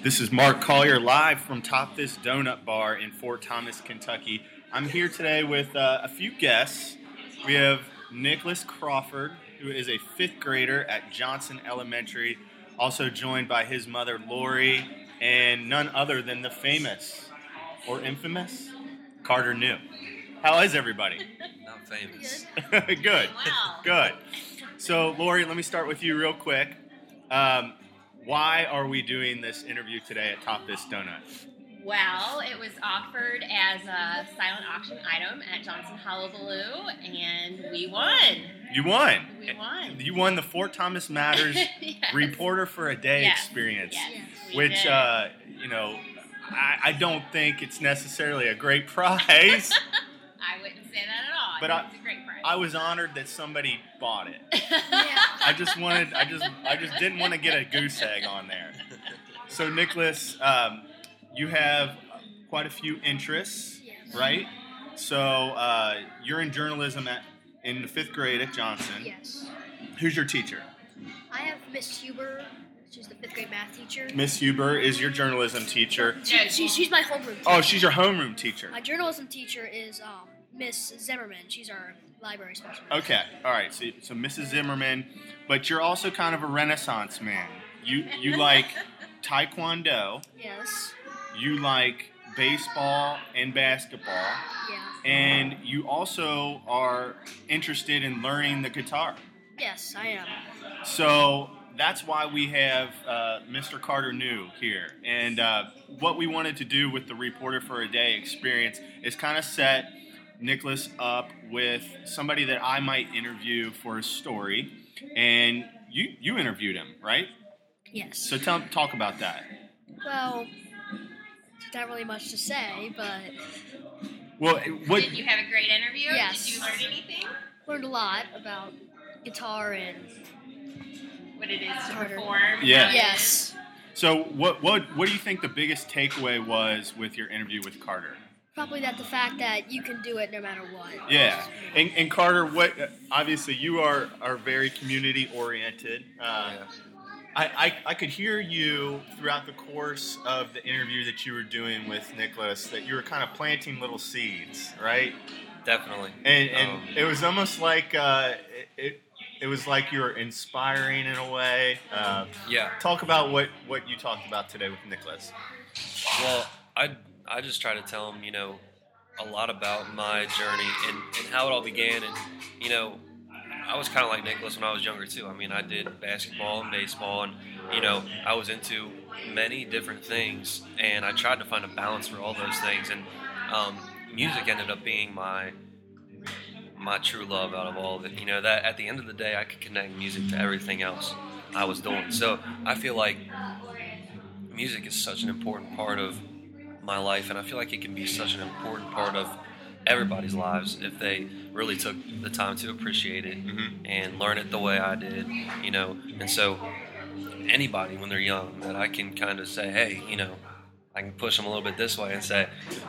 This is Mark Collier live from Top This Donut Bar in Fort Thomas, Kentucky. I'm here today with a few guests. We have Nicholas Crawford, who is a fifth grader at Johnson Elementary, also joined by his mother, Lori, and none other than the famous, or infamous, Carter New. How is everybody? Not famous. Good. Wow. Good. So, Lori, let me start with you real quick. Why are we doing this interview today at Top This Donut? Well, it was offered as a silent auction item at Johnson Hullabaloo, and we won. You won. We won. You won the Fort Thomas Matters Yes. Reporter for a Day Yes. experience, Yes, we which, did. I don't think it's necessarily a great prize. I wouldn't say that at all. But I think it's a great prize. I was honored that somebody bought it. Yeah. I just didn't want to get a goose egg on there. So, Nicholas, you have quite a few interests, Yes. right? So, you're in journalism in the fifth grade at Johnson. Yes. Who's your teacher? I have Miss Huber. She's the fifth grade math teacher. Miss Huber is your journalism teacher. She's my homeroom teacher. Oh, she's your homeroom teacher. My journalism teacher is Miss Zimmerman. She's our library specialist. Okay, all right. So Mrs. Zimmerman, but you're also kind of a Renaissance man. You like Taekwondo. Yes. You like baseball and basketball, Yeah. and you also are interested in learning the guitar. Yes, I am. So that's why we have Mr. Carter New here. And what we wanted to do with the Reporter for a Day experience is kind of set Nicholas up with somebody that I might interview for a story. And you interviewed him, right? Yes. So talk about that. Well, not really much to say, but Well, what? Did you have a great interview? Yes. Did you learn anything? learned a lot about guitar and What it is to Harder. perform? Yeah. how it yes. So what do you think the biggest takeaway was with your interview with Carter? Probably the fact that you can do it no matter what. Yeah, and Carter, what? Obviously, you are very community oriented. I could hear you throughout the course of the interview that you were doing with Nicholas that you were kind of planting little seeds, right? Definitely. And it was almost like it was like you were inspiring in a way. Yeah. Talk about what you talked about today with Nicholas. Well, I just try to tell him, a lot about my journey and how it all began. And, I was kind of like Nicholas when I was younger, too. I mean, I did basketball and baseball, and, I was into many different things, and I tried to find a balance for all those things. And music ended up being my true love out of all of it. That at the end of the day, I could connect music to everything else I was doing. So I feel like music is such an important part of my life, and I feel like it can be such an important part of everybody's lives if they really took the time to appreciate it and learn it the way I did, And so anybody when they're young that I can kind of say, hey, I can push them a little bit this way and say,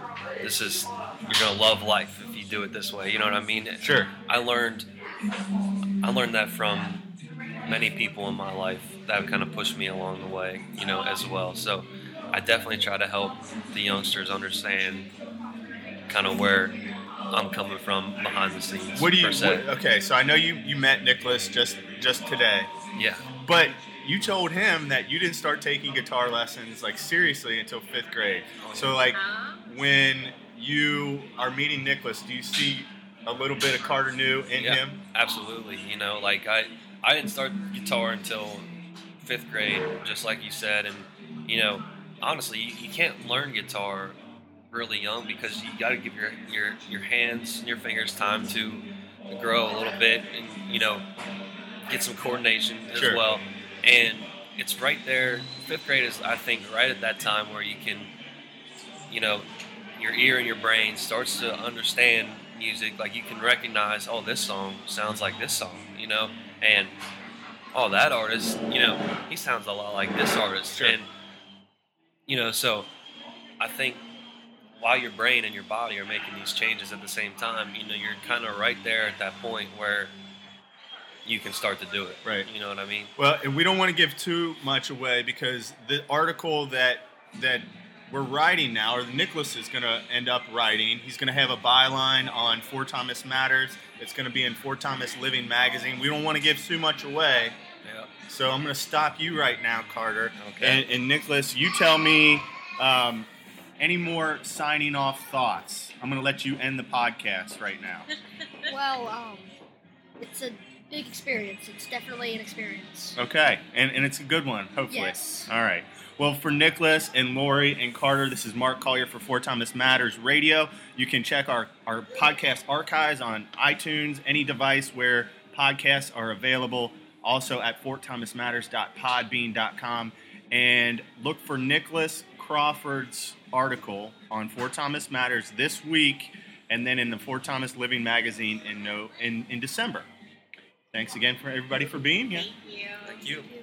you're going to love life if you do it this way. You know what I mean? Sure. I learned that from many people in my life that have kind of pushed me along the way, as well. So I definitely try to help the youngsters understand kind of where I'm coming from behind the scenes. Okay, so I know you met Nicholas just today. Yeah. But you told him that you didn't start taking guitar lessons seriously until fifth grade. So when you are meeting Nicholas, do you see a little bit of Carter New in him? Absolutely. I didn't start guitar until fifth grade, just like you said, and honestly, you can't learn guitar really young because you got to give your hands and your fingers time to grow a little bit and get some coordination as Sure. well. And it's right there. Fifth grade is, I think, right at that time where you can, your ear and your brain starts to understand music. Like you can recognize, oh, this song sounds like this song, and oh, that artist, he sounds a lot like this artist. Sure. And, so I think while your brain and your body are making these changes at the same time, you're kind of right there at that point where you can start to do it. Right. You know what I mean? Well, and we don't want to give too much away because the article that we're writing now, or Nicholas is going to end up writing, he's going to have a byline on Fort Thomas Matters. It's going to be in Fort Thomas Living magazine. We don't want to give too much away. Yeah. So I'm going to stop you right now, Carter. Okay. And Nicholas, you tell me any more signing off thoughts. I'm going to let you end the podcast right now. Well, it's a big experience. It's definitely an experience. Okay, and it's a good one, hopefully. Yes. All right. Well, for Nicholas and Lori and Carter, this is Mark Collier for Fort Thomas Matters Radio. You can check our podcast archives on iTunes, any device where podcasts are available, also at fortthomasmatters.podbean.com. And look for Nicholas Crawford's article on Fort Thomas Matters this week, and then in the Fort Thomas Living magazine in December. Thanks again for everybody for being here. Thank you. Thank you.